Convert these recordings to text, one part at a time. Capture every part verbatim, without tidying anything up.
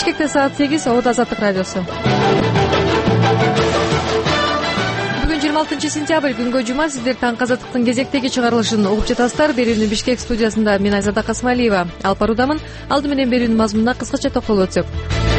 Бишкекте саат сегиз, Обод Азаттык радиосу. Бүгүн жыйырма алтынчы сентябрь, күнгө жума. Сиздер Таңк Азаттыктын кезектеги чыгарылышын угуп жатасыздар. Берүүнү Бишкек студиясында мен Айзада Касмалиева алып баруудамын. Алды менен берүүнүн мазмунуна кыскача токтолуп өтсөк.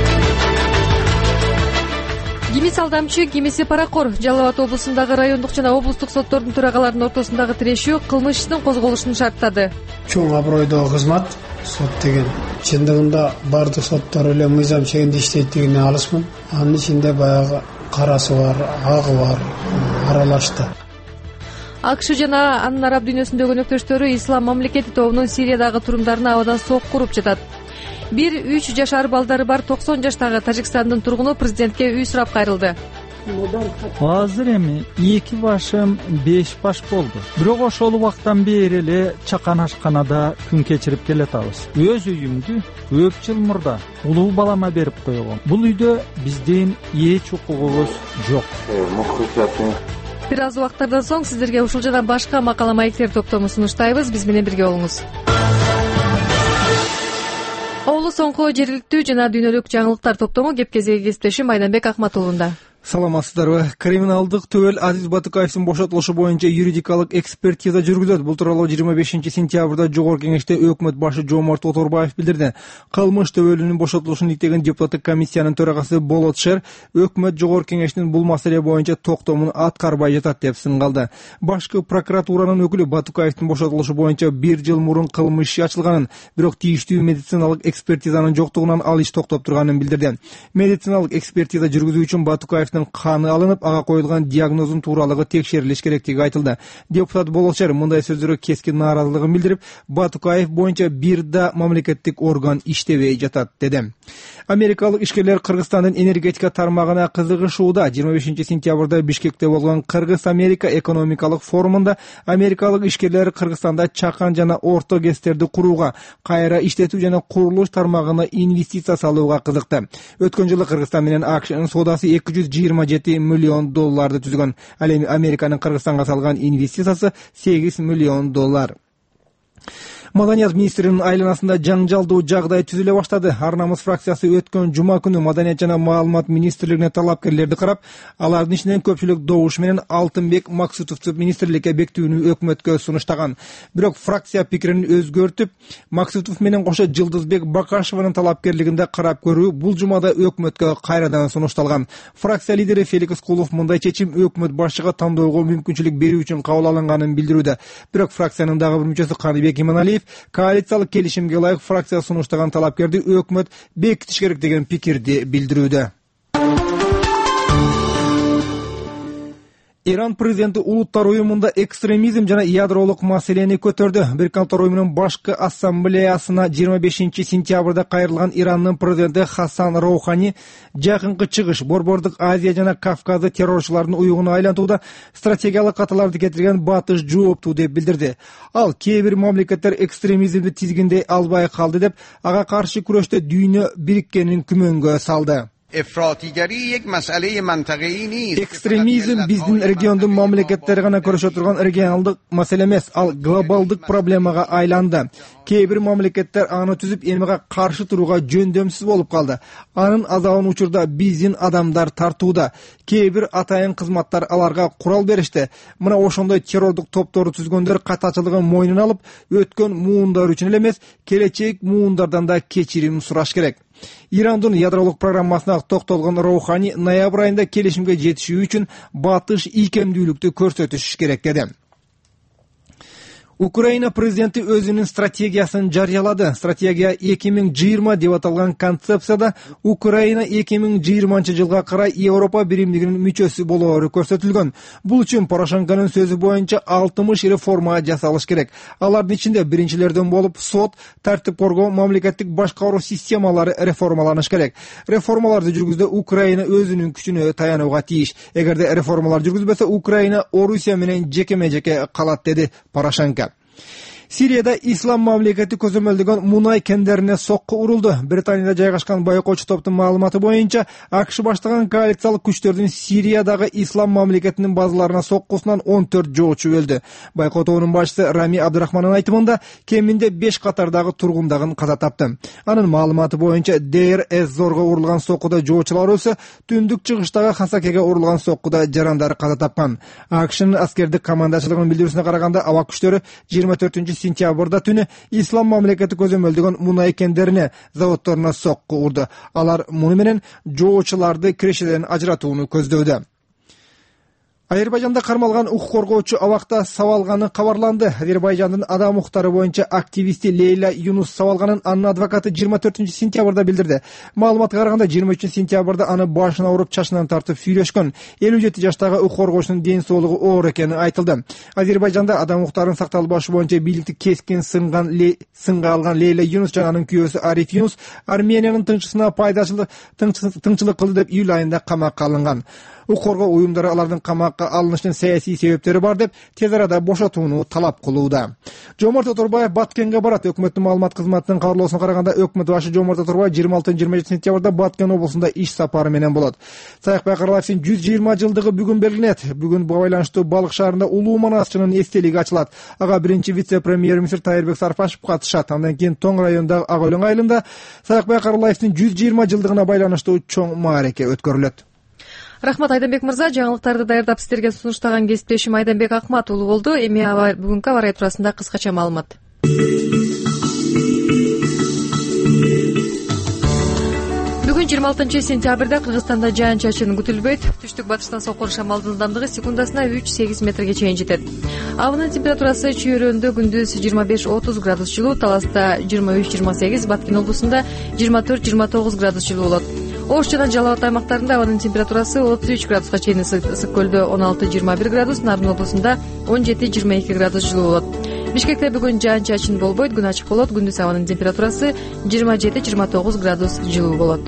Кимиси алдамчы, кимиси паракор. Жалал Абад облусундагы райондук жана облустук соттордун төрагаларынын ортосундагы тирешүү кылмыш ишинин козголушун шарттады. Чоң абройдогу кызмат сот деген чындыгында бардык соттор эле мыйзам чегинде иштейт дегенге алысмын. Анын ичинде баягы карасы бар, агы бар, аралашты. АКШ жана анын араб дүйнөсүндөгү өнөктөштөрү Ислам мамлекети тобунун Сириядагы турумдарына абадан сок куруп жатат. Бир үч жашар балдары бар токсон жаштагы Тажикстандын тургуну президентке үй сурап кайрылды. Азыр эми эки башым беш баш болду. Бирок ошол убактан бери эле чакан ашканада күн кечирип келатабыз. Өз үйүмдү көп жыл мурда улуу балама берип койгом. Бул үйдө биздин эч укугубуз жок. Бир аз убактардан соң сиздерге ушул жана башка макала маектер топтомун сунуштайбыз. Биз менен бирге болуңуз. Оолу соңку жергиликтүү жана дүйнөлүк жаңылыктар топтому кеп кезеги кесиптешим Айданбек Акматулунда. Саламатсыздарбы? Криминалдык төбөл Азиз Батыкаевдин бошотулушу боюнча юридикалык экспертиза жүргүзөт. Бул тууралуу жыйырма бешинчи сентябрда Жогорку Кеңеште өкмөт башы Жомарт Оторбаев билдирди. Кылмыш төбөлүнүн бошотулушун иктеген депутаттык комиссиянын төрагасы Болот Шер өкмөт Жогорку Кеңештин бул маселе боюнча токтомун аткарбай жатат деп сынгалды. Башкы прокуратуранын өкүлү Батыкаевдин бошотулушу боюнча бир жыл мурун кылмыш иши ачылганын, бирок тийиштүү медициналык экспертизанын жоктугунан ал иш токтоп турганын билдирди. Медициналык экспертиза жүргүзүү үчүн Батыкаевдин каны алынып, ага коюлган диагнозун тууралыгы текшерилиш керектиги айтылды. Депутат Болотшер мындай сөздөргө кескин нааразылыгын билдирип, Батыкаев боюнча бир да мамлекеттик орган иштебей жатат деди. Америкалык ишкерлер Кыргызстандын энергетика тармагына кызыгышууда. жыйырма бешинчи сентябрда Бишкекте болгон Кыргыз-Америка экономикалык форумунда америкалык ишкерлер Кыргызстанда чакан жана орто кестерди курууга, кайра иштетүү жана курулуш тармагына инвестиция салууга кызыкты. Өткөн жылы Кыргызстан менен АКШнын соодасы эки жүз жыйырма жети миллион долларды түзгөн. Ал эми Американын Кыргызстанга салган инвестициясы сегиз миллион доллар. Маданият министринин айланасында жаңжалдуу жагдай түзүлө баштады. Ар намыс фракциясы өткөн жума күнү Маданият жана маалымат министрлигине талапкерлерди карап, алардын ичинен көпчүлүк добуш менен Алтынбек Максутовду министрликке бекитүүнү өкмөткө сунуштаган. Бирок фракция пикирин өзгөртүп, Максутов менен кошо Жылдызбек Бакашеванын талапкерлигинде карап көрүү бул жумада өкмөткө кайрадан сунушталган. Фракция лидери Феликс Кулов мындай чечим өкмөт башчыга тандоого мүмкүнчүлүк берүү үчүн кабыл алынганын билдирүүдө. Бирок фракциянын дагы бир мүчөсү Каныбек Иманалиев коалициялык келишимге ылайык фракция сунуштаган талапкерди өкмөт бекитиш керек деген пикирди билдирүүдө. Иран президенти Улуттар уюмунда экстремизм жана ядролук маселени көтөрдү. Бириккен Улуттар уюмунун башкы ассамблеясына жыйырма бешинчи сентябрда кайрылган Ирандын президенти Хасан Роухани жакынкы чыгыш Борбордук Азия жана Кавказды террорчулардын уюгуна айлантууда стратегиялык каталарды кетирген батыш жооптуу деп билдирди. Ал кээ бир мамлекеттер экстремизмди тизгиндей албай калды деп, ага каршы күрөштө дүйнө бириккенин күмөнгө салды. Экстремизм биздин региондун мамлекеттери гана көрүшө турган регионалдык маселе эмес, ал глобалдык проблемага айланды. Кээ бир мамлекеттер аны түзүп эмига каршы турууга жөндөмсүз болуп калды. Анын азабын учурда биздин адамдар тартууда. Кээ бир атайын кызматтар аларга курал беришти. Мына ошондой террордук топторду түзгөндөр катачылыгын мойнуна алып, өткөн муундар үчүн эле эмес, келечек муундардан да кечирим сураш керек. Ирандын ядролук программасына токтолгон Роухани ноябрь айында келишимге жетишүү үчүн батыш ийкемдүүлүктү көрсөтүш керек деди. Украина президенти өзүнүн стратегиясын жарыялады. Стратегия эки миң жыйырма деп аталган концепцияда Украина эки миң жыйырманчы жылга карай Европа биримдигинин мүчөсү болоору көрсөтүлгөн. Бул үчүн Порошенконун сөзү боюнча алтымыш реформа жасалыш керек. Алардын ичинде биринчилерден болуп сот, тартип коргоо, мамлекеттик башкаруу системалары реформаланыш керек. Реформаларды жүргүздө Украина өзүнүн күчүнө таянууга тийиш. Эгерде реформалар жүргүзбөсө, Украина Орусия менен жекеме-жеке калат, деди Порошенко. Сирияда ислам мамлекети көзөмөлдөгөн мунай кендерине сокку урулду. Британияда жайгашкан байкоочу топтун маалыматы боюнча, АКШ баштаган коалициялык күчтөрдүн Сириядагы ислам мамлекетинин базаларына соккусунан он төрт жоочу өлдү. Байкотоонун башчысы Рами Абдурахмандын айтымында кеминде беш катардагы тургундагын каза тапты. Анын маалыматы боюнча Дейр эз-Зорго урулган соккуда жоочулар өлсө, түндүк чыгыштагы Хасакеге урулган соккуда жарандар каза тапкан. АКШнын аскердик командачылыгынын билдирүүсүнө караганда, аба күчтөрү жыйырма төртүнчү сентябрда түнү ислам мамлекети көзөмөлдөгөн мунай кендерине, заводдоруна сокку урду. Алар муну менен жоочуларды кирешеден ажыратууну көздөдү. Азербайжанда кармалган укук коргоочу абакта сабалганы кабарланды. Азербайжандын адам укуктары боюнча активисти Лейла Юнус сабалганын анын адвокаты жыйырма төртүнчү сентябрда билдирди. Маалыматка караганда жыйырма үчүнчү сентябрда аны башына уруп, чачынан тартып сүйрөшкөн. элүү жети жаштагы укук коргоочунун ден соолугу оор экени айтылды. Азербайжанда адам укуктарынын сакталбашы боюнча бийликти кескин сынган сынга алган Лейла Юнус жана анын күйөөсү Ариф Юнус Армениянын тынчысына пайдачылык тынчылык кылды деп июль айында камакка алынган. Укук коргоо уюмдары алардын камакка алынышынын саясий себептери бар деп тез арада бошотууну талап кылууда. Жомарт Оторбаев Баткенге барат. Өкмөттүн маалымат кызматынын кабарлоосуна караганда, өкмөт башы Жомарт Оторбаев жыйырма алты жыйырма жети сентябрда Баткен облусунда иш сапары менен болот. Саякбай Каралаевдин жүз жыйырма жылдыгы бүгүн белгиленет. Бүгүн буга байланыштуу Балык шаарында улуу манасчынын эстелиги ачылат. Ага биринчи вице-премьер-министр Тайырбек Сарпашев катышат. Андан кийин Тоң районундагы Ак Өлөң айылында Саякбай Каралаевдин жүз жыйырма жылдыгына байланыштуу чоң маареке өткөрүлөт. Рахмат Айданбек мырза, жаңылыктарды даярдап сиздерге сунуштаган кесиптешим Айданбек Акмат уулу болду. Эми бүгүнкү аба ырайы туурасында кыскача маалымат. Бүгүн жыйырма алтынчы сентябрда Кыргызстанда жаан-чачын күтүлбөйт. Түштүк батыштан соккон шамалдын ылдамдыгы секундасына үч сегиз метрге чейин жетет. Абынын температурасы чүйөрөндө күндүз жыйырма беш отуз градус жылуу, Таласта жыйырма үч жыйырма сегиз, Баткен облусунда жыйырма төрт жыйырма тогуз градус жылуу болот. Ош жана Жалал Абад аймактарында абанын температурасы отуз үч градуска чейин, Ысык көлдө он алты жыйырма бир градус, Нарын облусунда он жети жыйырма эки градус жылуу болот. Бишкекте бүгүн жаан-чачын болбойт, күн ачык болот. Күндүз абанын температурасы жыйырма жети жыйырма тогуз градус жылуу болот.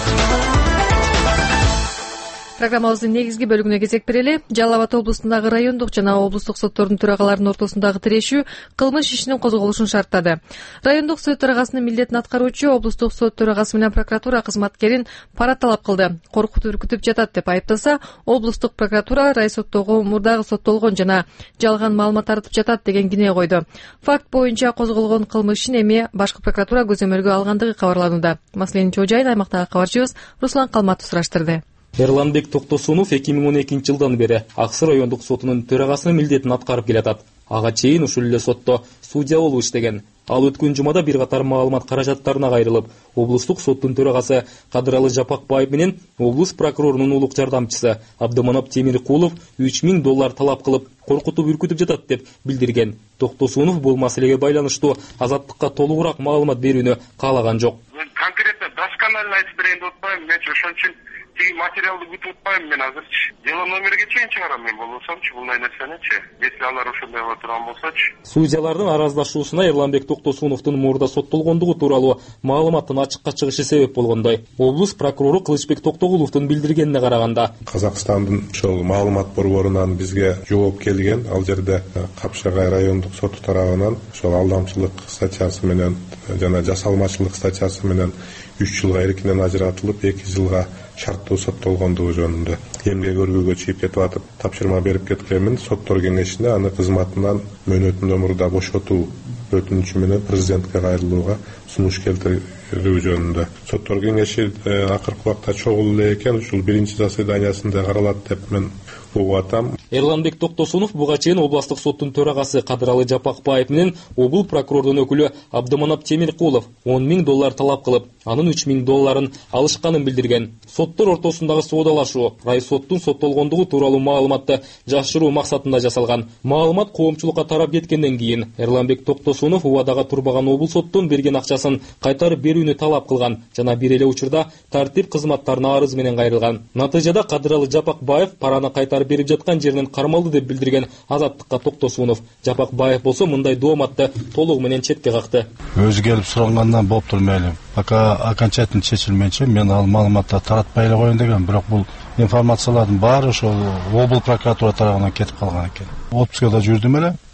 Программабыздын негизги бөлүгүнө кезек берели. Жалал Абад облусундагы райондук жана облустук соттордун төрагаларынын ортосундагы тирешүү кылмыш ишинин козголушун шарттады. Райондук сот төрагасынын милдетин аткаруучу облустук сот төрагасы менен прокуратура кызматкерин пара талап кылды. Коркутуп үркүтүп жатат деп айыптаса, облустук прокуратура райсоттогу мурдагы соттолгон жана жалган маалымат таратып жатат деген кине койду. Факт боюнча козголгон кылмыш ишин эми башкы прокуратура көзөмөлгө алгандыгы кабарланууда. Маселенин чоо жайын аймактагы кабарчыбыз Руслан Калматов сураштырды. Эрланбек Токтосунов эки миң он экинчи жылдан бери Аксы райондук сотунун төрагасынын милдетин аткарып келатат. Ага чейин ушул эле сотто судья болуп иштеген. Ал өткөн жумада бир катар маалымат каражаттарына кайрылып, облустук соттун төрагасы Кадыралы Жапакбаев менен облус прокурорунун улук жардамчысы Абдыманап Темиркулов үч миң доллар талап кылып, коркутуп үркүтүп жатат деп билдирген. Токтосунов бул маселеге байланыштуу азаттыкка толугураак маалымат берүүнү каалаган жок. Конкретно досконально айтып берейин деп атпайм, мен ошон үчүн тиги материалды күтүп атпайм мен азырчы. Дело номерге чейин чыгарам мен болсомчу, булдай нерсеничи. Если алар ошондой боло турган болсочу. Судьялардын араздашуусуна Эрланбек Токтосуновдун мурда соттолгондугу тууралуу маалыматтын ачыкка чыгышы себеп болгондой. Облус прокурору Кылычбек Токтогуловдун билдиргенине караганда, Казакстандын ошол маалымат борборунан бизге жооп келген. Ал жерде Капшагай райондук соту тарабынан ошол алдамчылык статьясы менен жана жасалмачылык статьясы менен үч жылга эркинен ажыратылып, эки жылга шарттуу соттолгондугу жөнүндө эмгек өргүүгө чыгып кетип атып тапшырма берип кеткенмин. Соттор кеңешине аны кызматынан мөөнөтүндө мурда бошотуу өтүнүчү менен президентке кайрылууга сунуш келтирүү жөнүндө. Соттор кеңеши акыркы убакта чогул эле экен, ушул биринчи заседаниясында каралат деп мен угуп атам. Эрланбек Токтосунов буга чейин областык соттун төрагасы Кадыралы Жапакбаев менен обул прокурордун өкүлү Абдыманап Темиркулов он миң доллар талап кылып, анын үч миң долларын алышканын билдирген. Соттор ортосундагы соодалашуу райсоттун соттолгондугу тууралуу маалыматты жашыруу максатында жасалган. Маалымат коомчулукка тарап кеткенден кийин Эрланбек Токтосунов убадага турбаган обул соттун берген акчасын кайтарып берүүнү талап кылган жана бир эле учурда тартип кызматтарына арыз менен кайрылган. Натыйжада Кадыралы Жапакбаев параны кайтарып берип жаткан жеринен кармалды деп билдирген Азаттыкка Токтосунов. Жапакбаев болсо мындай дооматты толугу менен четке какты. Өзү келип сурагандан болуптур мейли. Пока окончательно чечилменче мен ал маалыматты таратпай эле коеюн деген, бирок бул информациялардын баары ошол обул прокуратура тарабынан кетип калган экен. Отпускада жүрдүм эле.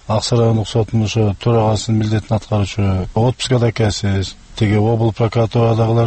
Аксы райондук сотунун ошо төрагасынын милдетин аткаруучу отпускада экенсиз. Тиги обл прокуратурадагылар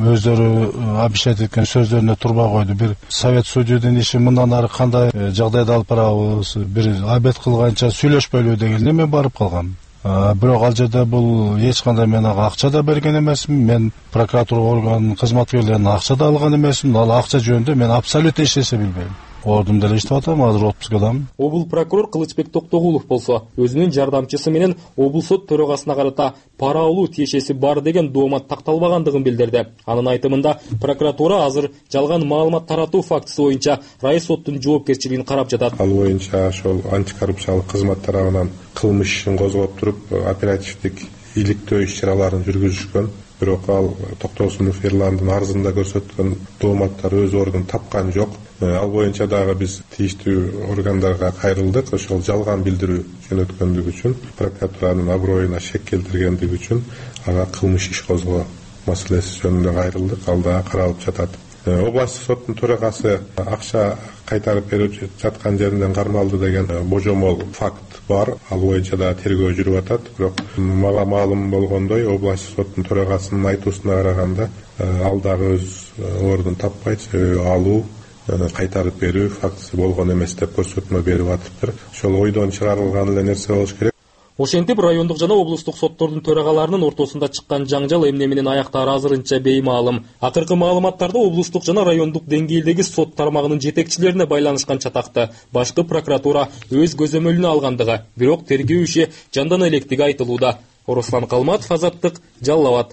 өздөрү обещать эткен сөздөрүнө турбай койду. Бир совет судьюдун иши мындан ары кандай жагдайда алып барабыз, бир обед кылганча сүйлөшпөйлү дегенде мен барып калгам. Бирок ал жерде бул эч кандай мен ага акча да берген эмесмин. Мен прокуратура органынын кызматкерлеринен акча да алган эмесмин. Ал акча жөнүндө мен абсолютно эч нерсе билбейм. Ордумда эле иштеп атам, азыр отпускадамын. Обл прокурор Кылычбек Токтогулов болсо өзүнүн жардамчысы менен обл сот төрагасына карата пара алуу тиешеси бар деген доомат такталбагандыгын билдирди. Анын айтымында прокуратура азыр жалган маалымат таратуу фактысы боюнча райы соттун жоопкерчилигин карап жатат. Ал боюнча ошол антикоррупциялык кызмат тарабынан кылмыш ишин козгоп туруп оперативдик иликтөө иш-чараларын жүргүзүшкөн. Бирок ал Токтосунов Эрландын арызында көрсөткөн дооматтар өз ордун тапкан жок. Ал боюнча дагы биз тийиштүү органдарга кайрылдык. Ошол жалган билдирүү жөнөткөндүгү үчүн, прокуратуранын аброюна шек келтиргендиги үчүн ага кылмыш иш козгоо маселеси жөнүндө кайрылдык. Ал дагы каралып жатат. Областык соттун төрагасы акча кайтарып берип жаткан жеринен кармалды деген божомол факт бар. Ал боюнча да тергөө жүрүп атат. Бирок мага маалым болгондой, областык соттун төрагасынын айтуусуна караганда, ал дагы өз ордун таппайт. Себеби алуу, кайтарып берүү фактысы болгон эмес деп көрсөтмө берип атыптыр. Ошол ойдон чыгарылган эле нерсе болуш керек. Ошентип райондук жана облустук соттордун төрагаларынын ортосунда чыккан жаңжал эмне менен аяктаары азырынча беймаалым. Акыркы маалыматтарда облустук жана райондук деңгээлдеги сот тармагынын жетекчилерине байланышкан чатакты башкы прокуратура өз көзөмөлүнө алгандыгы, бирок тергөө иши жандана электиги айтылууда. Руслан Калматов, Азаттык, Жалал Абад.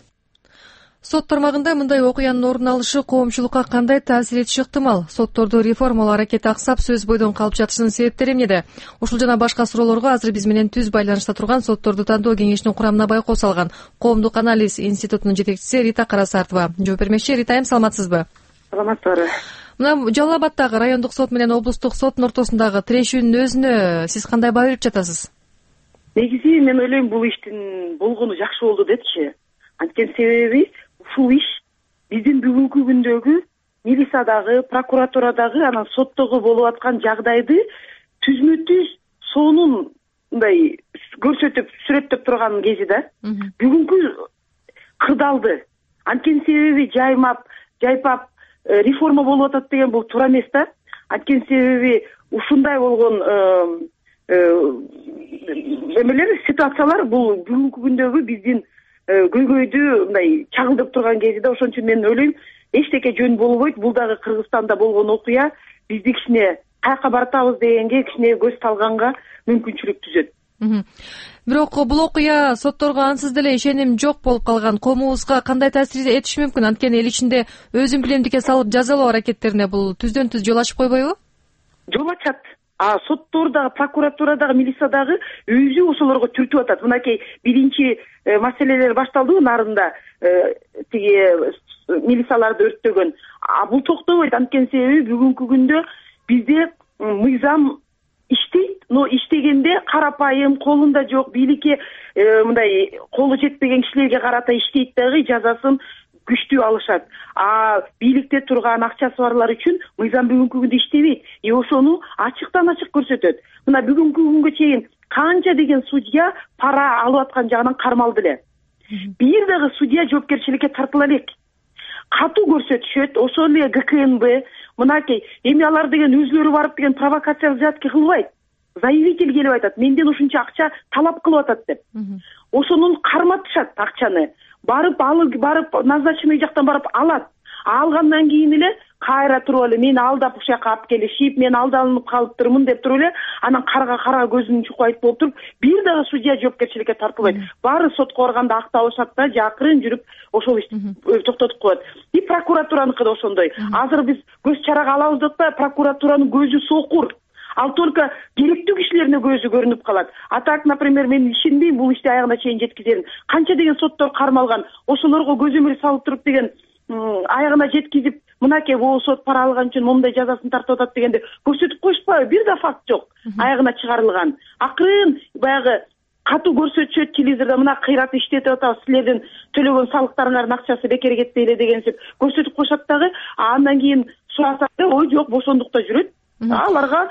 Сот тармагында мындай окуянын орун алышы коомчулукка кандай таасир этиши ыктымал? Сотторду реформалоо аракети аксап, сөз бойдон калып жатышынын себептери эмнеде? Ушул жана башка суроолорго азыр биз менен түз байланышта турган Сотторду тандоо кеңешинин курамына байкоо салган Коомдук анализ институтунун жетекчиси Рита Карасартова жооп бермекчи. Ритайым, саламатсызбы? Саламатсызбы. Мына Жалал Абаддагы райондук сот менен облустук соттун ортосундагы тирешүүнүн өзүнө сиз кандай баа берип жатасыз? Негизи мен ойлойм, бул иштин болгону жакшы болду депчи. Анткени себеби ушул иш биздин бүгүнкү күндөгү милициядагы, прокуратурадагы, анан соттогу болуп аткан жагдайды түзмө түз сонун мындай көрсөтүп, сүрөттөп турган кези да. Бүгүнкү кырдалды. Анткени себеби жаймап, жайпап реформа болуп атат деген бул туура эмес да. Анткени себеби ушундай болгон эмелер, ситуациялар бул бүгүнкү күндөгү биздин көйгөйдү мындай чагылдырып турган кезиде. Ошон үчүн мен ойлойм, эчтеке жөн болбойт. Бул дагы Кыргызстанда болгон окуя бизди кичине каяка баратабыз дегенге, кичине көз салганга мүмкүнчүлүк түзөт. Бирок бул окуя сотторго ансыз деле ишеним жок болуп калган. Коомубузга кандай таасир этиши мүмкүн? Анткени эл ичинде өзүн билемдикке салып жазалоо аракеттерине бул түздөн түз жол ачып койбойбу? Жол ачат. А соттордагы, прокуратурадагы, милициядагы өзү ошолорго түртүп атат. Мынакей биринчи маселелер башталды нарында, тиги милицияларды өрттөгөн. А бул токтобойт. Анткени себеби бүгүнкү күндө бизде мыйзам иштейт, но иштегенде карапайым, колунда жок, бийликке мындай колу жетпеген кишилерге карата иштейт дагы, жазасын күчтүү алышат. А бийликте турган акчасы барлар үчүн мыйзам бүгүнкү күндө иштебейт. И ошону ачыктан ачык көрсөтөт. Мына бүгүнкү күнгө чейин канча деген судья пара алып аткан жагынан кармалды эле. Бир дагы судья жоопкерчиликке тартыла элек. Катуу көрсөтүшөт. Ошол эле ГКНБ мынакей эми алар деген өзлөрү барып деген провокация взятки кылбайт. Заявитель келип айтат, менден ушунча акча талап кылып атат деп. Ошонун карматышат акчаны. Барып алып, барып назначенный жактан барып алат. Алгандан кийин эле кайра туруп эле мени алдап ушул жака алып келишип, мен алдалынып калыптырмын деп туруп эле анан карга кара көзүн чукайт болуп туруп, бир дагы судья жоопкерчиликке тартылбайт. Баары сотко барганда акталышат да, жакырын жүрүп ошол ишти токтотуп коет. И прокуратураныкы да ошондой. Азыр биз көз чарага алабыз деп па, прокуратуранын көзү сокур. Ал только керектүү кишилерине көзү көрүнүп калат. А так, например, мен ишенбейм бул ишти аягына чейин жеткизерин. Канча деген соттор кармалган, ошолорго көзөмөл салып туруп деген аягына жеткизип, мынакей бул сот пара алган үчүн момундай жазасын тартып атат дегенде көрсөтүп коюшпайбы? Бир да факт жок аягына чыгарылган. Акырын баягы катуу көрсөтүшөт телевизордо, мына кыйратып иштетип атабыз, силердин төлөгөн салыктарыңардын акчасы бекер кетти эле дегенсип көрсөтүп коюшат дагы. Андан кийин сураса, ой жок, бошондукта жүрөт. Аларга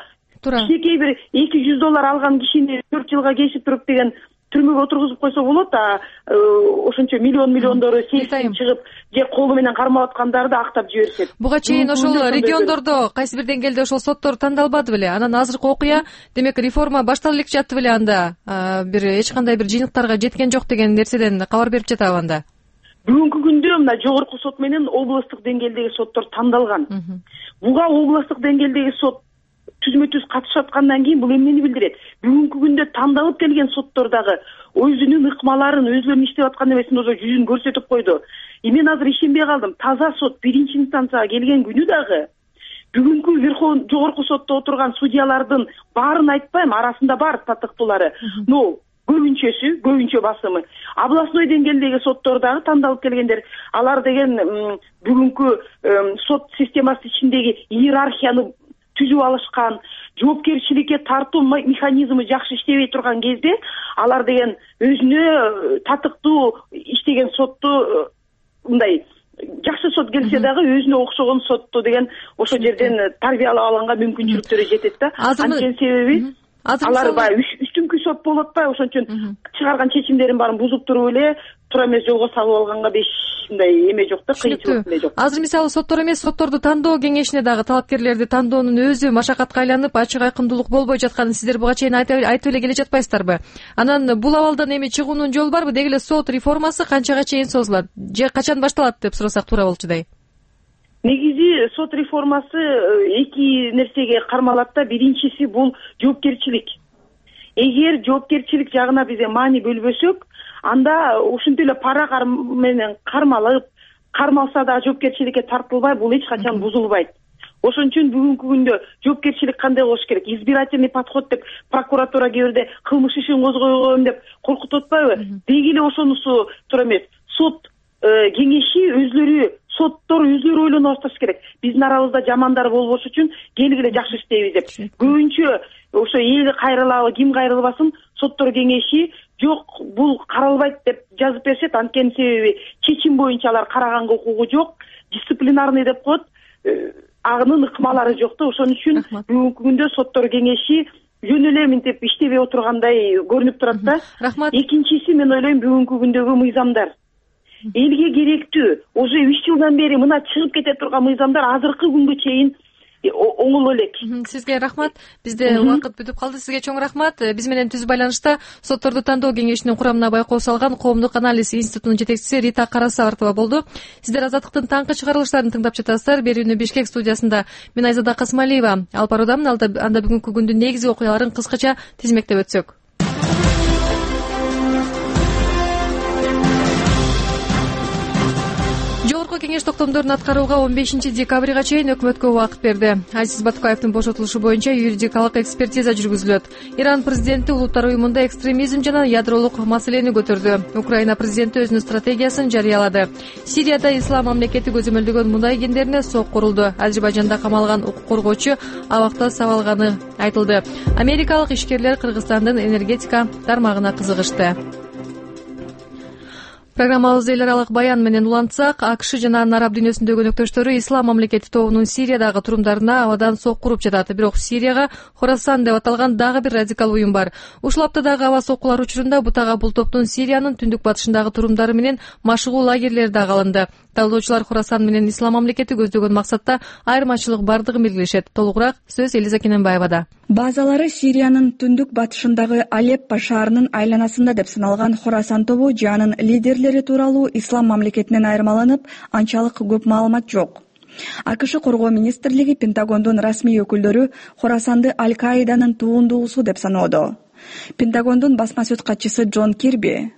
туура. кичинекей бир эки жүз доллар алган кишини төрт жылга кесип туруп деген түрмөгө отургузуп койсо болот, а ошончо миллион миллиондору сессип чыгып же колу менен кармап аткандарды актап жиберишет. Буга чейин ошол региондордо кайсы бир деңгээлде ошол соттор тандалбады беле? Анан азыркы окуя, демек реформа баштала элек жатты беле анда? Бир эч кандай бир жыйынтыктарга жеткен жок деген нерседен кабар берип жатабы анда? Бүгүнкү күндө мына жогорку сот менен областтык деңгээлдеги соттор тандалган. Буга областтык деңгээлдеги сот түзмө-түз катышып аткандан кийин бул эмнени билдирет? Бүгүнкү күндө тандалып келген соттор дагы өзүнүн ыкмаларын, өзүлөрүнүн иштеп аткан эмесин өзү жүзүн көрсөтүп койду. Мен азыр ишенбей калдым. Таза сот биринчи инстанцияга келген күнү дагы бүгүнкү Верховный жогорку сотто отурган судьялардын баарын айтпайм, арасында бар татыктуулары. Но көбүнчөсү, көбүнчө басымы областной деңгээлдеги соттор дагы тандалып келгендер. Алар деген бүгүнкү сот системасы ичиндеги иерархияны түзүп алышкан, жоопкерчиликке тартуу механизмы жакшы иштебей турган кезде алар деген өзүнө татыктуу иштеген сотту мындай жакшы сот келсе дагы өзүнө окшогон сотту деген ошол жерден тарбиялап алганга мүмкүнчүлүктөрү жетет да. Анткени себеби алар баягы үстүңкү сот болуп атпайбы, ошон үчүн чыгарган чечимдерин баарын бузуп туруп эле туура эмес жолго салып алганга беш мындай эме жок да, кыйынчылык эле жок. Азыр мисалы соттор эмес, сотторду тандоо кеңешине дагы талапкерлерди тандоонун өзү машакатка айланып, ачык айкындуулук болбой жатканын сиздер буга чейин айтып эле келе жатпайсыздарбы? Анан бул абалдан эми чыгуунун жолу барбы? Деги эле сот реформасы канчага чейин созулат? Же качан башталат деп сурасак туура болчудай? Негизи сот реформасы эки нерсеге кармалат да. Биринчиси бул жоопкерчилик. Эгер жоопкерчилик жагына биз маани бөлбөсөк, анда ушинтип эле пара менен кармалып, кармалса да жоопкерчиликке тартылбай, бул эч качан бузулбайт. Ошон үчүн бүгүнкү күндө жоопкерчилик кандай болуш керек? Избирательный подход деп прокуратура кээ бирде кылмыш ишин козгойгон деп коркутуп атпайбы? Деги эле ошонусу туура эмес. Сот кеңеши өзлөрү, соттор өзлөрү ойлонуп башташ керек. Биздин арабызда жамандар болбош үчүн келгиле жакшы иштейбиз деп. Көбүнчө ошо эл кайрылабы, ким кайрылбасын, соттор кеңеши жок, бул каралбайт деп жазып беришет. Анткени себеби чечим боюнча алар караганга укугу жок, дисциплинарный деп коет, анын ыкмалары жок да. Ошон үчүн бүгүнкү күндө соттор кеңеши жөн эле мынтип иштебей отургандай көрүнүп турат да. Рахмат. Экинчиси, мен ойлойм, бүгүнкү күндөгү мыйзамдар. Элге керектүү, уже үч жылдан бери мына чыгып кете турган мыйзамдар азыркы күнгө чейин оңол элек. Сизге рахмат. Бизде убакыт бүтүп калды. Сизге чоң рахмат. Биз менен түз байланышта сотторду тандоо кеңешинин курамына байкоо салган Коомдук анализ институтунун жетекчиси Рита Карасабартова болду. Сиздер Азаттыктын таңкы чыгарылыштарын тыңдап жатасыздар. Берүүнү Бишкек студиясында мен Айзада Касмалиева алып баруудамын. Анда бүгүнкү күндүн негизги окуяларын кыскача тизмектеп өтсөк. Жогорку кеңеш токтомдорун аткарууга он бешинчи декабрга чейин өкмөткө убакыт берди. Азиз Батукаевдин бошотулушу боюнча юридикалык экспертиза жүргүзүлөт. Иран президенти Улуттар уюмунда экстремизм жана ядролук маселени көтөрдү. Украина президенти өзүнүн стратегиясын жарыялады. Сирияда ислам мамлекети көзөмөлдөгөн мундай кендерине сок курулду. Азербайжанда камалган укук коргоочу абакта сабалганы айтылды. Америкалык ишкерлер Кыргызстандын энергетика тармагына кызыгышты. Программабызды эл аралык баян менен улантсак, АКШ жана Араб дүйнөсүндөгү өнөктөштөрү ислам мамлекети тобунун Сириядагы турумдарына абадан сок куруп жатат. Бирок Сирияга Хорасан деп аталган дагы бир радикал уюм бар. Ушул аптадагы аба соккулар учурунда бутага бул топтун Сириянын түндүк батышындагы турумдары менен машыгуу лагерлери дагы алынды. Талдоочулар Хорасан менен ислам мамлекети көздөгөн максатта айырмачылык бардыгын белгилешет. Толугураак сөз Элиза Кененбаевада. Базалары Сириянын түндүк батышындагы Алеппо шаарынын айланасында деп саналган Хорасан тобу жанын лидерлери тууралуу ислам мамлекетинен айырмаланып, анчалык көп маалымат жок. АКШ коргоо министрлиги Пентагондун расмий өкүлдөрү Хорасанды Аль-Каиданын туундуусу деп саноодо. Пентагондун басма сөз катчысы Джон Кирби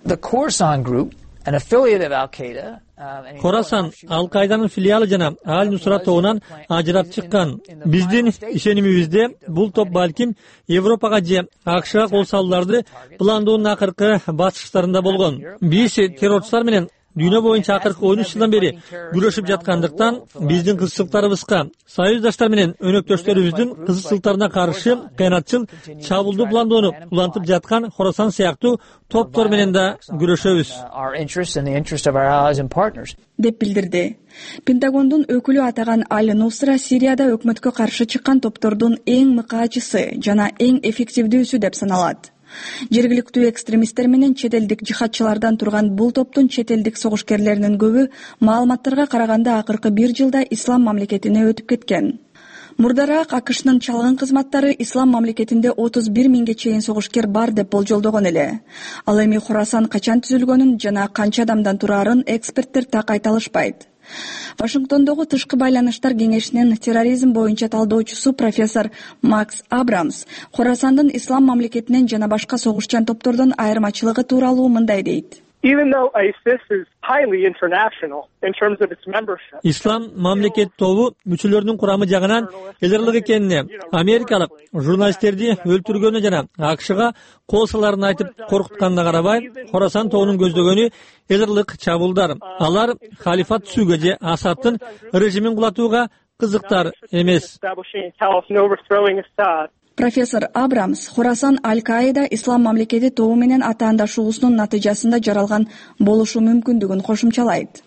Хорасан Ал-Кайданын филиалы жана Аль-Нусра тобунан ажырап чыккан. Биздин ишенимибизде бул топ балким Европага же АКШга кол салууларды пландоонун акыркы баскычтарында болгон. Биз террорчулар менен дүйнө боюнча акыркы он үч жылдан бери күрөшүп жаткандыктан биздин кызыкчылыктарыбызга союздаштар менен өнөктөштөрүбүздүн кызыкчылыктарына каршы кыянатчыл чабуулду пландоону улантып жаткан Хорасан сыяктуу топтор менен да күрөшөбүз деп билдирди. Пентагондун өкүлү атаган Аль-Нусра Сирияда өкмөткө каршы чыккан топтордун эң мыкаачысы жана эң эффективдүүсү деп саналат. Жергиликтүү экстремисттер менен чет элдик жихадчылардан турган бул топтун чет элдик согушкерлеринин көбү маалыматтарга караганда акыркы бир жылда ислам мамлекетине өтүп кеткен. Мурдараак АКШнын чалгын кызматтары ислам мамлекетинде отуз бир миңге чейин согушкер бар деп болжолдогон эле. Ал эми Хорасан качан түзүлгөнүн жана канча адамдан турарын эксперттер так айта алышпайт. Вашингтондогу тышкы байланыштар кеңешинин терроризм боюнча талдоочусу профессор Макс Абрамс Хорасандын ислам мамлекетинен жана башка согушчан топтордон айырмачылыгы тууралуу мындай дейт. Ислам мамлекет тобу мүчөлөрүнүн курамы жагынан элдерлик экенине, америкалык журналисттерди өлтүргөнү жана АКШга кол саларын айтып коркутканына карабай, Хорасан тобунун көздөгөнү элдерлик чабуулдар. Алар халифат түзүүгө же Асадтын режимин кулатууга кызыктар эмес. Профессор Абрамс Хорасан Аль-Каида ислам мамлекети тобу менен атаандашуусунун натыйжасында жаралган болушу мүмкүндүгүн кошумчалайт.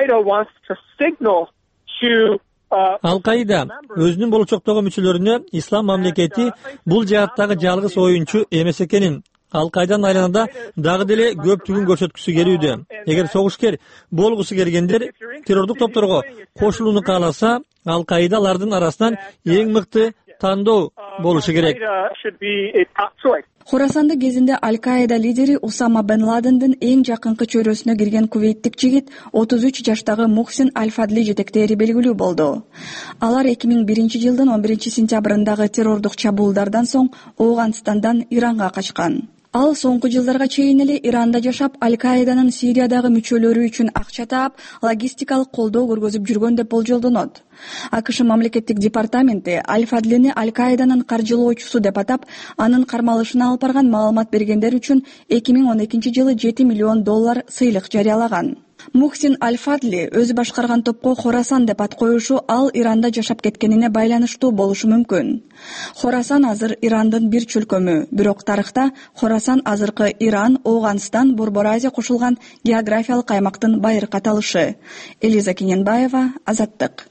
Аль-Каида өзүнүн болочоктогу мүчөлөрүнө ислам мамлекети бул жааттагы жалгыз оюнчу эмес экенин, Аль-Каиданын айланада дагы деле көптүгүн көрсөткүсү келүүдө. Эгер согушкер болгусу келгендер террордук топторго кошулууну кааласа, Аль-Каида алардын арасынан эң мыкты тандоо болушу керек. Хорасанды кезинде Аль-Каида лидери Усама бен Ладендин эң жакынкы чөйрөсүнө кирген кувейттик жигит отуз үч жаштагы Мухсин Аль-Фадли жетектери белгилүү болду. Алар эки миң биринчи жылдын он биринчи сентябрындагы террордук чабуулдардан соң Ооганстандан Иранга качкан. Ал соңку жылдарга чейин эле Иранда жашап, Аль-Каиданын Сириядагы мүчөлөрү үчүн акча таап, логистикалык колдоо көргөзүп жүргөн деп болжолдонот. АКШ мамлекеттик департаменти Аль-Фадлини Аль-Каиданын каржылоочусу деп атап, анын кармалышына алып барган маалымат бергендер үчүн эки миң он экинчи жылы жети миллион доллар сыйлык жарыялаган. Мухсин Аль-Фадли өзү башкарган топко Хорасан деп ат коюшу ал Иранда жашап кеткенине байланыштуу болушу мүмкүн. Хорасан азыр Ирандын бир чөлкөмү, бирок тарыхта Хорасан азыркы Иран, Ооганстан, Борбор Азия кошулган географиялык аймактын байыркы аталышы. Элиза Кененбаева, Азаттык.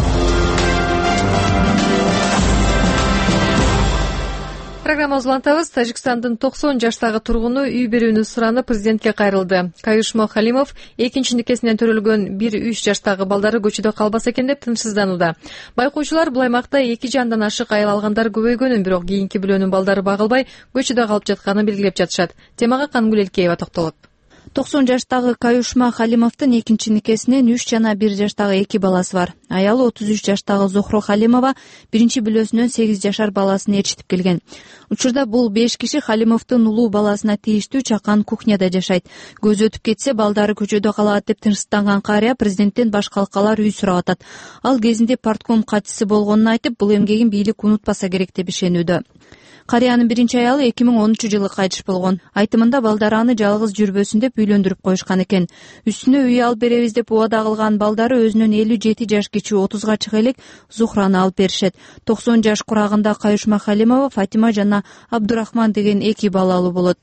Программабызды улантабыз. Тажикстандын токсон жаштагы тургуну үй берүүнү суранып президентке кайрылды. Каюшмо Халимов экинчи никесинен төрөлгөн бир үч жаштагы балдары көчөдө калбаса экен деп тынчсызданууда. Байкоочулар бул аймакта эки жандан ашык айыл алгандар көбөйгөнүн, бирок кийинки бөлөнүн балдары багылбай көчөдө калып жатканын белгилеп жатышат. Темага Кангүл Элкеева токтолот. токсон жаштагы Каюшма Халимовдун экинчи никесинен үч жана бир жаштагы эки баласы бар. Аялы отуз үч жаштагы Зохро Халимова биринчи бүлөсүнөн сегиз жашар баласын ээрчитип келген. Учурда бул беш киши Халимовдун улуу баласына тийиштүү чакан кухняда жашайт. Көзү өтүп кетсе балдары көчөдө калат деп тынчсызданган карыя президенттен баш калкалар үй сурап атат. Ал кезинде партком катчысы болгонун айтып, бул эмгегин бийлик унутпаса керек деп ишенүүдө. Карыянын биринчи аялы эки миң онунчу жылы кайтыш болгон. Айтымында балдары аны жалгыз жүрбөсүн деп үйлөндүрүп коюшкан экен. Үстүнө үй алып беребиз деп убада кылган балдары өзүнөн элүү жети жаш кичүү отузга чыга элек Зухраны алып беришет. токсон жаш курагында Каюшма Халимова Фатима жана Абдурахман деген эки балалуу болот.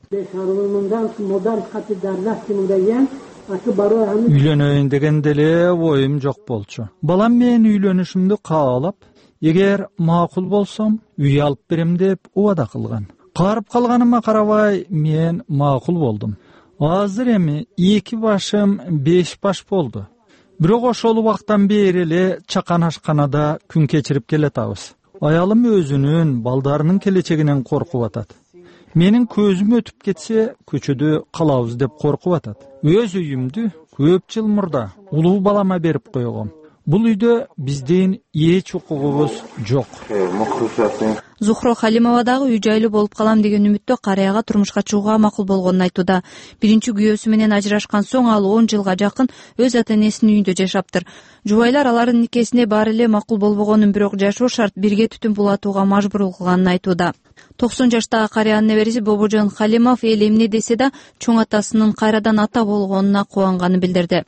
Үйлөнөйүн дегенде эле оюм жок болчу. Балам менен үйлөнүшүмдү каалап, эгер макул болсом, үй алып берем деп убада кылган. Карып калганыма карабай, мен макул болдум. Азыр эми эки башым беш баш болду. Бирок ошол убактан бери эле чакан ашканада күн кечирип келатабыз. Аялым өзүнүн балдарынын келечегинен коркуп атат. Менин көзүм өтүп кетсе, көчөдө калабыз деп коркуп атат. Өз үйүмдү көп жыл мурда улуу балама берип койгом. Бул үйдө биздин эч укугубуз жок. Зухро Халимова дагы үй жайлуу болуп калам деген үмүттө карыяга турмушка чыгууга макул болгонун айтууда. Биринчи күйөөсү менен ажырашкан соң ал он жылга жакын өз ата-энесинин үйүндө жашаптыр. Жубайлар алардын никесине баары эле макул болбогонун, бирок жашоо шарт бирге түтүн булатууга мажбур кылганын айтууда. токсон жаштагы карыянын небереси Бобожон Халимов эл эмне десе да чоң атасынын кайрадан ата болгонуна кубанганын билдирди.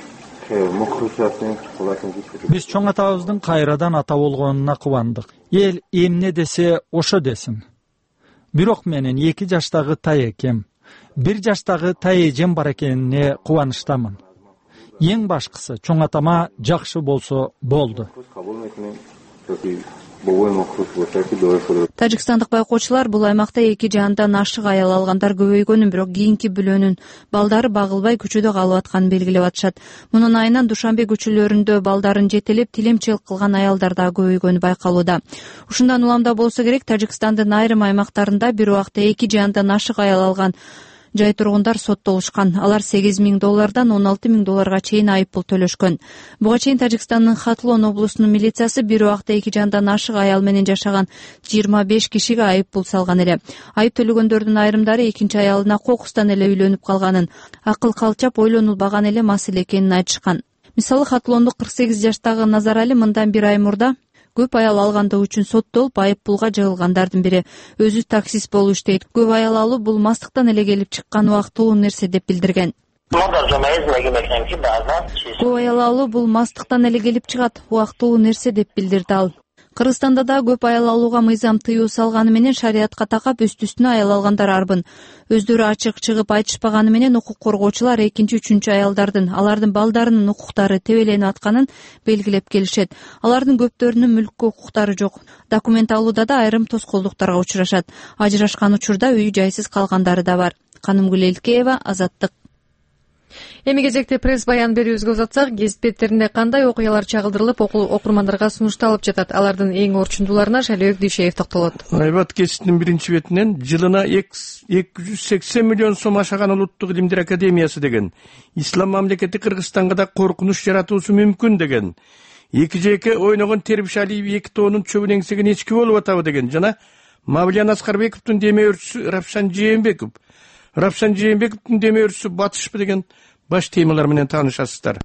Биз чоң атабыздын кайрадан ата болгонуна кубандык. Эл эмне десе ошо десин. Бирок менин эки жаштагы таекем, бир жаштагы таэжем бар экенине кубанычтамын. Эң башкысы чоң атама жакшы болсо болду. Тажикстандык байкоочулар бул аймакта эки жандан ашык аял алгандар көбөйгөнүн, бирок кийинки бүлөнүн балдары багылбай көчөдө калып атканын белгилеп атышат. Мунун айынан Душанбе көчөлөрүндө балдарын жетелеп тилемчилик кылган аялдар да көбөйгөнү байкалууда. Ушундан уламда болсо керек, Тажикстандын айрым аймактарында бир убакта эки жандан ашык аял алган жай тургундар соттолушкан. Алар сегиз миң доллардан он алты миң долларга чейин айыппул төлөшкөн. Буга чейин Тажикстандын Хатлон облусунун милициясы бир убакта эки жандан ашык аял менен жашаган жыйырма беш кишиге айыппул салган эле. Айып төлөгөндөрдүн айрымдары экинчи аялына кокустан эле үйлөнүп калганын, акыл калчап ойлонулбаган эле маселе экенин айтышкан. Мисалы, Хатлондук кырк сегиз жаштагы Назарали мындан бир ай мурда көп аял алгандыгы үчүн соттолуп, айыппулга жыгылгандардын бири. Өзү таксист болуп иштейт. Көп аял алуу бул мастыктан эле келип чыккан убактылуу нерсе деп билдирген. Көп аял алуу бул мастыктан эле келип чыгат, убактылуу нерсе деп билдирди ал. Кыргызстанда да көп аял алууга мыйзам тыюу салганы менен шариатка такап үстү-үстүнө аял алгандар арбын. Өздөрү ачык чыгып айтышпаганы менен укук коргоочулар экинчи, үчүнчү аялдардын, алардын балдарынын укуктары тебеленип атканын белгилеп келишет. Алардын көптөрүнүн мүлккө укуктары жок. Документ алууда да айрым тоскоолдуктарга учурашат. Ажырашкан учурда үй жайсыз калгандары да бар. Канымгүл Элкеева, Азаттык. Эми кезекте пресс баян берүүбүзгө узатсак, гезит беттеринде кандай окуялар чагылдырылып окурмандарга сунушталып жатат? Алардын эң орчундууларына Шалибек Дүйшеев токтолот. Айбат гезитинин биринчи бетинен жылына эки жүз сексен миллион сом ашаган Улуттук илимдер академиясы деген, ислам мамлекети Кыргызстанга да коркунуч жаратуусу мүмкүн деген, эки жеке ойногон Тербиш Алиев эки тоонун чөбүн эңсеген эчки болуп атабы деген жана Мавлиян Аскарбековдун демөөрчүсү Равшан Жээнбеков, Равшан Жээнбековдун демөөрчүсү Батышпы деген баш темалар менен таанышасыздар.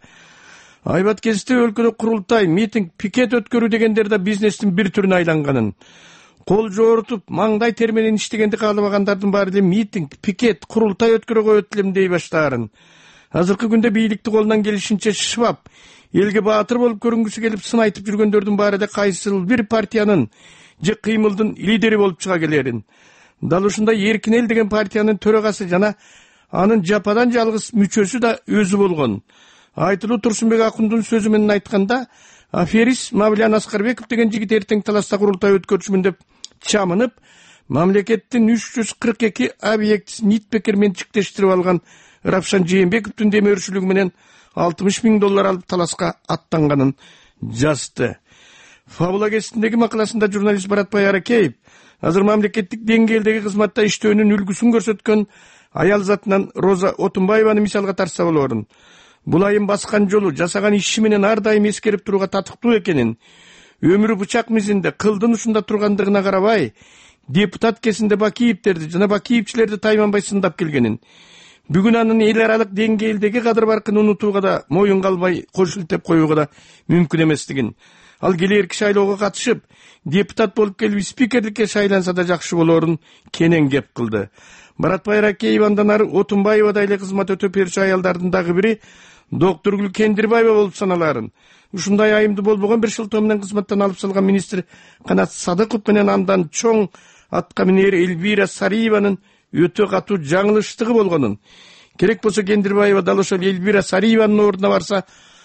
Айбат гезити өлкөдө курултай, митинг, пикет өткөрүү дегендер да бизнестин бир түрүнө айланганын, кол жоорутуп, маңдай тер менен иштегенди каалабагандардын баары эле митинг, пикет, курултай өткөрө коет элем дей баштаарын. Азыркы күндө бийликти колунан келишинче шыбап, элге баатыр болуп көрүнгүсү келип сын айтып жүргөндөрдүн баары эле кайсыл бир партиянын же кыймылдын лидери болуп чыга келерин. Дал ушундай Эркин эл деген партиянын төрагасы жана анын жападан жалгыз мүчөсү да өзү болгон. Айтылуу Турсунбек Акундун сөзү менен айтканда, аферист Мавлиян Аскарбеков деген жигит эртең таласта курултай өткөрүшмүн деп чамынып, мамлекеттин үч жүз кырк эки объектисин ит бекер менчиктештирип алган Равшан Жээнбековдун демөөрчүлүгү менен алтымыш миң доллар алып таласка аттанганын жазды. Фабула гезитиндеги макаласында журналист Баратбай Аракеев азыр мамлекеттик деңгээлдеги кызматта иштөөнүн үлгүсүн көрсөткөн аял затынан Роза Отунбаеваны мисалга тартса болорун. Бул айым баскан жолу, жасаган иши менен ар дайым эскерип турууга татыктуу экенин, өмүрү бычак мизинде, кылдын ушунда тургандыгына карабай, депутат кезинде Бакиевтерди жана Бакиевчилерди тайманбай сындап келгенин, бүгүн анын эл аралык деңгээлдеги кадыр баркын унутууга да, моюн калбай кошултеп коюуга да мүмкүн эместигин, ал келээрки шайлоого катышып, депутат болуп келип спикерликке шайланса да жакшы болорун кенен кеп кылды. Баратбай Аракеев андан ары Отунбаевада эле кызмат өтө берчү аялдардын дагы бири доктор Кендирбаева болуп саналарын. Ушундай айымды болбогон бир шылтоо менен кызматтан алып салган министр Канат Садыков менен андан чоң атка минер Эльвира Сариеванын өтө катуу жаңылыштыгы болгонун. Керек болсо Кендирбаева дал ошол Эльвира Сариеванын ордуна барса,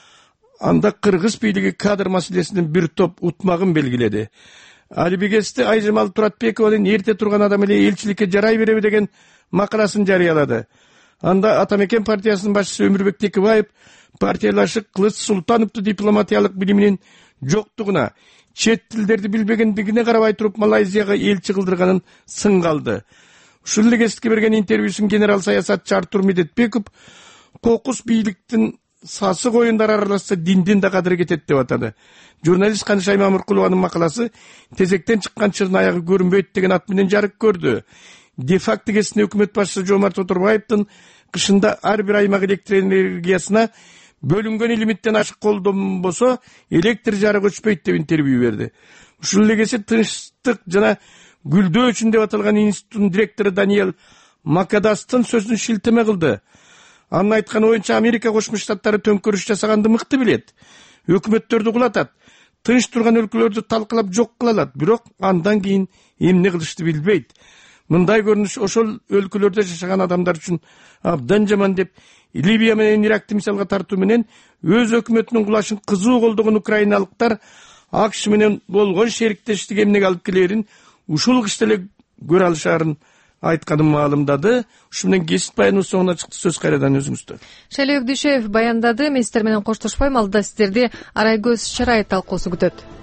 анда кыргыз бийлиги кадр маселесинин бир топ утмагын белгиледи. Алибегести Айжамал Туратбекованын эрте турган адам эле элчиликке жарай береби деген макаласын жарыялады. Анда Атамекен партиясынын башчысы Өмүрбек Текебаев партиялашык Кылыч Султановду дипломатиялык билиминин жоктугуна, чет тилдерди билбегендигине карабай туруп Малайзияга элчи кылдырганын сынгалды. Ушул эле гезитке берген интервьюсун генерал саясатчы Артур Медетбеков кокус бийликтин сасык оюндар аралашса диндин да кадыры кетет деп атады. Журналист Канышай Мамыркулованын макаласы тезектен чыккан чырдын аягы көрүнбөйт деген ат менен жарык көрдү. Де факто кесине өкмөт башчысы Жомарт Оторбаевдин кышында ар бир аймак электр энергиясына бөлүнгөн лимиттен ашык колдонбосо электр жарык өчпөйт деп интервью берди. Ушул эле кese тынчтык жана гүлдөө үчүн деп аталган институттун директору Даниэл Макадастын сөзүн шилтеме кылды. Анын айтканы боюнча Америка Кошмо Штаттары төңкөрүш жасаганды мыкты билет. Өкмөттөрдү кулатат. Тынч турган өлкөлөрдү талкалап жок кыла алат, бирок андан кийин эмне кылышты билбейт. Мындай көрүнүш ошол өлкөлөрдө жашаган адамдар үчүн абдан жаман деп Либия менен Иракты мисалга тартуу менен өз өкмөтүнүн кулашын кызуу колдогон украиналыктар АКШ менен болгон шериктештик эмнеге алып келерин ушул кышта эле көрө алышаарын айтканын маалымдады. Ушу менен кесип баяныбыз соңуна чыкты. Сөз кайрадан өзүңүздө. Шайлоо Өкдүшев баяндады. Мен сиздер менен коштошпойм. Алда сиздерди Арай көз чарай талкуусу күтөт.